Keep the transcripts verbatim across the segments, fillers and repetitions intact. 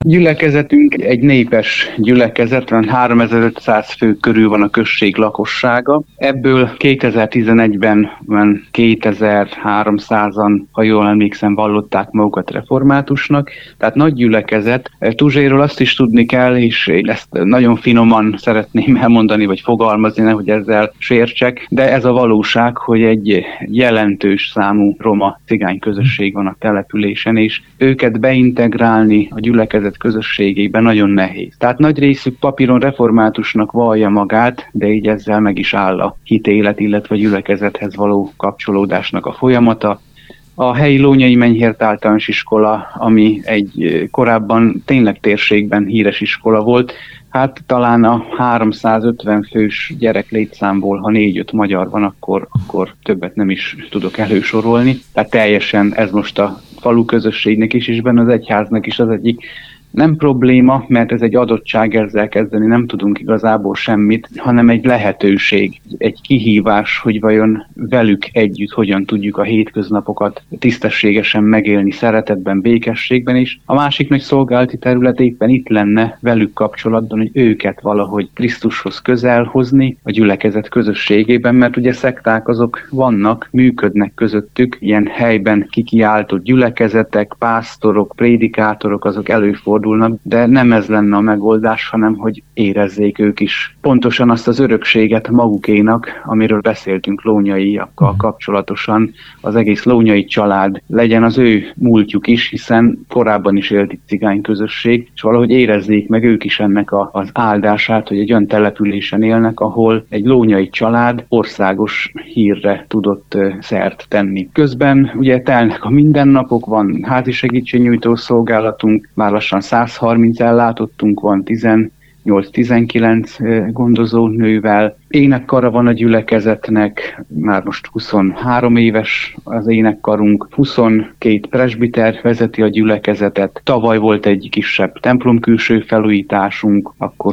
gyülekezetünk egy népes gyülekezet, van háromezer-ötszáz fő körül van a község lakossága. Ebből kétezer-tizenegyben van kétezer-háromszázan, ha jól emlékszem, vallották magukat reformátusnak, tehát nagy gyülekezet. Tuzséról azt is tudni kell, és ezt nagyon finoman szeretném elmondani, vagy fogalmazni, nehogy ezzel sértsek, de ez a valóság, hogy egy jelentős számú roma cigány közösség van a településen, és őket beintegrálni a gyülekezet közösségében nagyon nehéz. Tehát nagy részük papíron reformátusnak vallja magát, de így ezzel meg is áll a hitélet, illetve a gyülekezethez való kapcsolódásnak a folyamata. A helyi Lónyai Menyhért Általános Iskola, ami egy korábban tényleg térségben híres iskola volt, hát talán a háromszázötven fős gyerek létszámból, ha négy-öt magyar van, akkor, akkor többet nem is tudok elősorolni. Tehát teljesen ez most a falu közösségnek is, és benne az egyháznak is az egyik nem probléma, mert ez egy adottság, ezzel kezdeni nem tudunk igazából semmit, hanem egy lehetőség, egy kihívás, hogy vajon velük együtt hogyan tudjuk a hétköznapokat tisztességesen megélni, szeretetben, békességben is. A másik nagy szolgálati terület éppen itt lenne velük kapcsolatban, hogy őket valahogy Krisztushoz közel hozni a gyülekezet közösségében, mert ugye szekták azok vannak, működnek közöttük, ilyen helyben kikiáltott gyülekezetek, pásztorok, prédikátorok, azok előfordulnak, de nem ez lenne a megoldás, hanem hogy érezzék ők is pontosan azt az örökséget magukénak, amiről beszéltünk lónyaiakkal kapcsolatosan, az egész lónyai család legyen az ő múltjuk is, hiszen korábban is élt itt cigány közösség, és valahogy érezzék meg ők is ennek a, az áldását, hogy egy olyan településen élnek, ahol egy lónyai család országos hírre tudott szert tenni. Közben ugye telnek a mindennapok, van házi segítségnyújtó szolgálatunk, már lassan száz harminc ellátottunk van, tizennyolc-tizenkilenc gondozó nővel. Énekkara van a gyülekezetnek, már most huszonhárom éves az énekkarunk, huszonkét presbiter vezeti a gyülekezetet. Tavaly volt egy kisebb templom külső felújításunk, akkor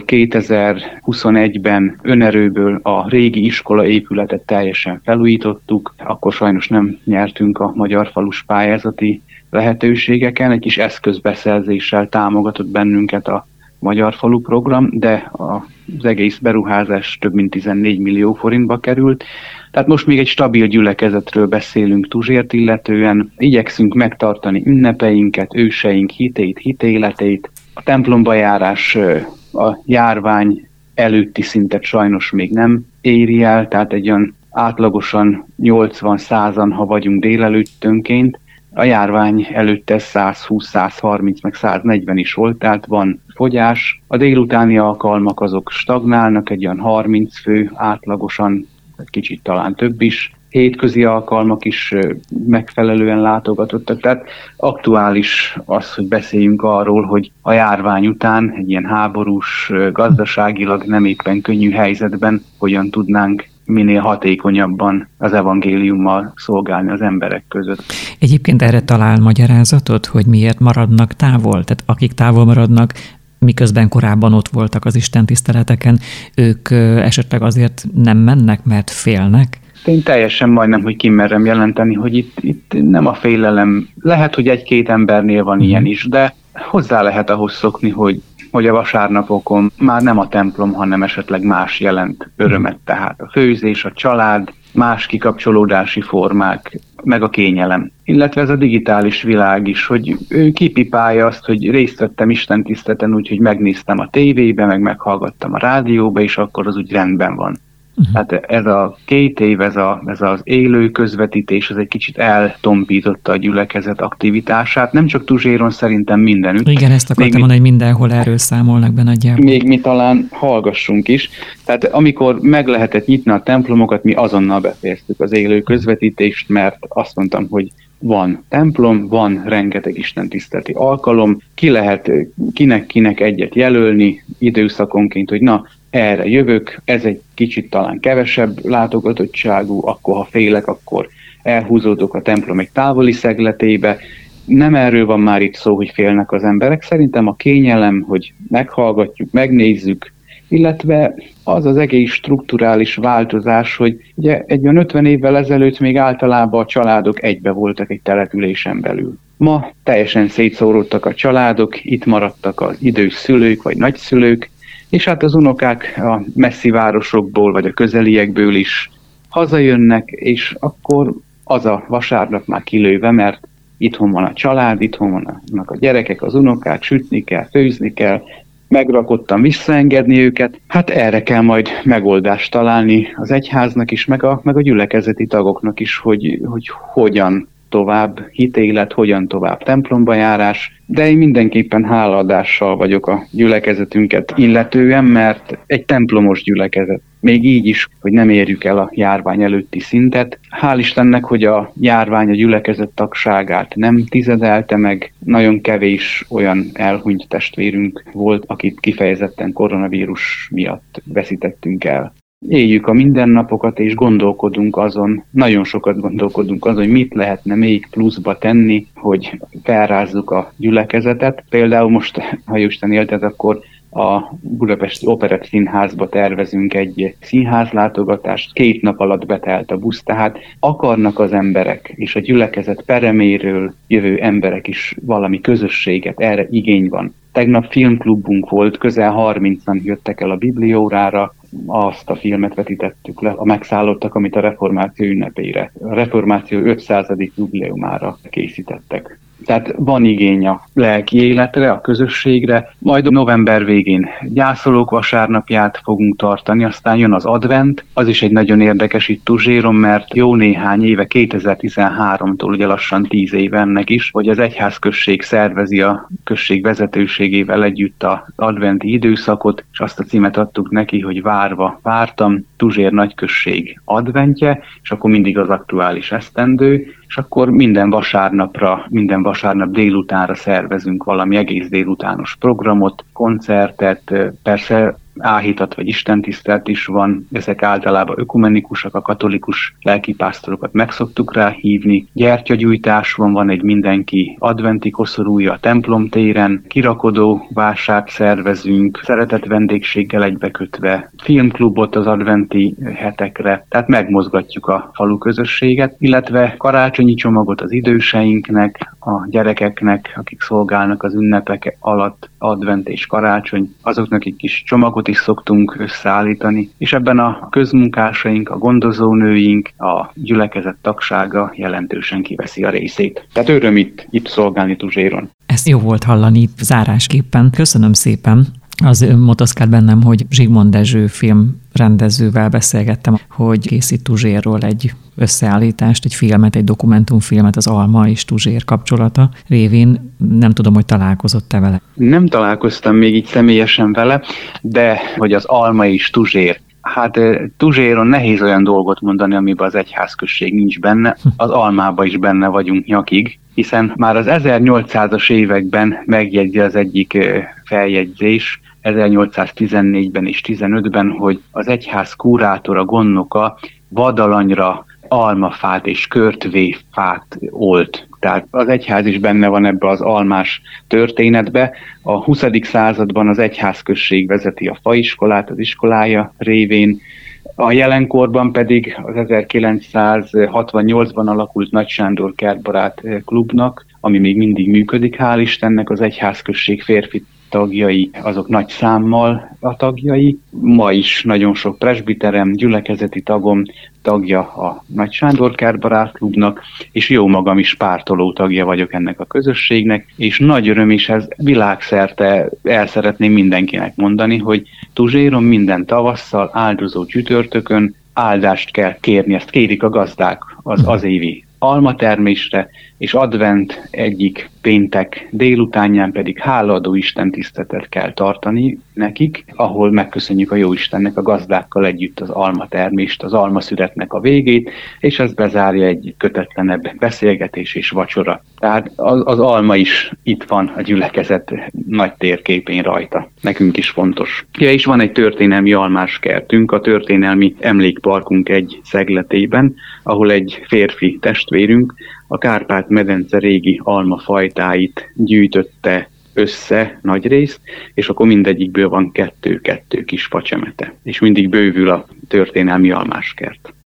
kétezer-huszonegyben önerőből a régi iskola épületet teljesen felújítottuk, akkor sajnos nem nyertünk a Magyar Falus pályázati lehetőségeken, egy kis eszközbeszerzéssel támogatott bennünket a Magyar Falu program, de az egész beruházás több mint tizennégy millió forintba került. Tehát most még egy stabil gyülekezetről beszélünk Tuzsért illetően, igyekszünk megtartani ünnepeinket, őseink hitét, hitéletét. A templomba járás a járvány előtti szintet sajnos még nem éri el, tehát egy olyan átlagosan nyolcvan-százan, ha vagyunk délelőttönként. A járvány előtt ez százhúsz-százharminc, meg száznegyven is volt, tehát van fogyás. A délutáni alkalmak azok stagnálnak, egy olyan harminc fő átlagosan, egy kicsit talán több is. Hétközi alkalmak is megfelelően látogatottak, tehát aktuális az, hogy beszéljünk arról, hogy a járvány után egy ilyen háborús, gazdaságilag nem éppen könnyű helyzetben hogyan tudnánk minél hatékonyabban az evangéliummal szolgálni az emberek között. Egyébként erre talál magyarázatot, hogy miért maradnak távol? Tehát akik távol maradnak, miközben korábban ott voltak az istentiszteleteken, ők esetleg azért nem mennek, mert félnek? Én teljesen majdnem, hogy kimerem jelenteni, hogy itt, itt nem a félelem. Lehet, hogy egy-két embernél van ilyen is, de hozzá lehet ahhoz szokni, hogy hogy a vasárnapokon már nem a templom, hanem esetleg más jelent örömet, tehát a főzés, a család, más kikapcsolódási formák, meg a kényelem. Illetve ez a digitális világ is, hogy ő kipipálja azt, hogy részt vettem istentiszteleten úgy, hogy megnéztem a tévébe, meg meghallgattam a rádióba, és akkor az úgy rendben van. Uh-huh. Tehát ez a két év, ez, a, ez az élő közvetítés, ez egy kicsit eltompította a gyülekezet aktivitását, nem csak Tuzséron, szerintem mindenütt. Igen, ezt akartam mondani, hogy mindenhol erről számolnak be nagyjából. Még mi talán hallgassunk is. Tehát amikor meg lehetett nyitni a templomokat, mi azonnal befejeztük az élő közvetítést, mert azt mondtam, hogy van templom, van rengeteg istentiszteleti alkalom, ki lehet kinek-kinek egyet jelölni időszakonként, hogy na, erre jövök, ez egy kicsit talán kevesebb látogatottságú, akkor ha félek, akkor elhúzódok a templom egy távoli szegletébe. Nem erről van már itt szó, hogy félnek az emberek. Szerintem a kényelem, hogy meghallgatjuk, megnézzük, illetve az az egész strukturális változás, hogy ugye egy olyan ötven évvel ezelőtt még általában a családok egybe voltak egy településen belül. Ma teljesen szétszóródtak a családok, itt maradtak az idős szülők vagy nagyszülők, és hát az unokák a messzi városokból vagy a közeliekből is hazajönnek, és akkor az a vasárnap már kilőve, mert itthon van a család, itthon vannak a gyerekek, az unokák, sütni kell, főzni kell, megrakottan visszaengedni őket. Hát erre kell majd megoldást találni az egyháznak is, meg a, meg a gyülekezeti tagoknak is, hogy, hogy hogyan tovább hitélet, hogyan tovább templomba járás, de én mindenképpen hálaadással vagyok a gyülekezetünket illetően, mert egy templomos gyülekezet. Még így is, hogy nem érjük el a járvány előtti szintet. Hál' Istennek, hogy a járvány a gyülekezet tagságát nem tizedelte meg, nagyon kevés olyan elhunyt testvérünk volt, akit kifejezetten koronavírus miatt veszítettünk el. Éljük a mindennapokat, és gondolkodunk azon, nagyon sokat gondolkodunk azon, hogy mit lehetne még pluszba tenni, hogy felrázzuk a gyülekezetet. Például most, ha Jóisten éltet, akkor a Budapesti Operett Színházba tervezünk egy színházlátogatást, két nap alatt betelt a busz, tehát akarnak az emberek, és a gyülekezet pereméről jövő emberek is valami közösséget, erre igény van. Tegnap filmklubunk volt, közel harmincan jöttek el a Bibliórára, azt a filmet vetítettük le, a Megszállottak, amit a reformáció ünnepére, a reformáció ötszázadik jubileumára készítettek. Tehát van igény a lelki életre, a közösségre, majd november végén gyászolók vasárnapját fogunk tartani, aztán jön az advent, az is egy nagyon érdekes itt Tuzséron, mert jó néhány éve, kétezer-tizenháromtól ugye lassan tíz éve ennek is, hogy az egyházközség szervezi a község vezetőségével együtt az adventi időszakot, és azt a címet adtuk neki, hogy várva vártam, Tuzsér nagyközség adventje, és akkor mindig az aktuális esztendő, és akkor minden vasárnapra, minden vasárnap délutánra szervezünk valami egész délutános programot, koncertet, persze áhítat vagy istentisztelt is van, ezek általában ökumenikusak, a katolikus lelkipásztorokat meg szoktuk rá hívni. Gyertyagyújtás van, van egy mindenki adventi koszorúja a templom téren, kirakodó vásárt szervezünk, szeretett vendégséggel egybekötve, filmklubot az adventi hetekre, tehát megmozgatjuk a falu közösséget, illetve karácsonyi csomagot az időseinknek, a gyerekeknek, akik szolgálnak az ünnepek alatt, advent és karácsony, azoknak egy kis csomagot is szoktunk összeállítani, és ebben a közmunkásaink, a gondozónőink, a gyülekezet tagsága jelentősen kiveszi a részét. Tehát öröm itt, itt szolgálni Tuzséron. Ezt jó volt hallani zárásképpen. Köszönöm szépen. Az motoszkált bennem, hogy Zsigmond Dezső filmrendezővel beszélgettem, hogy készít Tuzsérról egy összeállítást, egy filmet, egy dokumentumfilmet, az Alma és Tuzsér kapcsolata révén. Nem tudom, hogy találkozott-e vele. Nem találkoztam még így személyesen vele, de hogy az Alma és Tuzsér. Hát Tuzséron nehéz olyan dolgot mondani, amiben az egyházközség nincs benne, az Almában is benne vagyunk nyakig, hiszen már az ezernyolcszázas években megjegyzi az egyik feljegyzés, ezernyolcszáztizennégyben és tizenötben, hogy az egyház kurátora, gondnoka vadalanyra almafát és körtvéfát olt. Tehát az egyház is benne van ebbe az almás történetbe. A huszadik században az egyházközség vezeti a faiskolát, az iskolája révén, a jelenkorban pedig az ezerkilencszázhatvannyolcban alakult Nagy Sándor Kertbarát klubnak, ami még mindig működik, hál' Istennek, az egyházközség férfi tagjai, azok nagy számmal a tagjai. Ma is nagyon sok presbiterem, gyülekezeti tagom tagja a Nagy Sándor Kertbarát klubnak, és jó magam is pártoló tagja vagyok ennek a közösségnek, és nagy öröm is ez világszerte el szeretném mindenkinek mondani, hogy Tuzséron minden tavasszal, áldozó csütörtökön áldást kell kérni, ezt kérik a gazdák az az évi almatermésre, és advent egyik péntek délutánján pedig hálaadó istentiszteletet kell tartani nekik, ahol megköszönjük a Jóistennek a gazdákkal együtt az almatermést, az almaszüretnek a végét, és ez bezárja egy kötetlenebb beszélgetés és vacsora. Tehát az, az alma is itt van a gyülekezet nagy térképén rajta. Nekünk is fontos. Ja, és van egy történelmi almáskertünk, a történelmi emlékparkunk egy szegletében, ahol egy férfi testvérünk a Kárpát-medence régi almafajtáit gyűjtötte össze nagyrészt, és akkor mindegyikből van kettő-kettő kis facsemete, és mindig bővül a történelmi almáskert.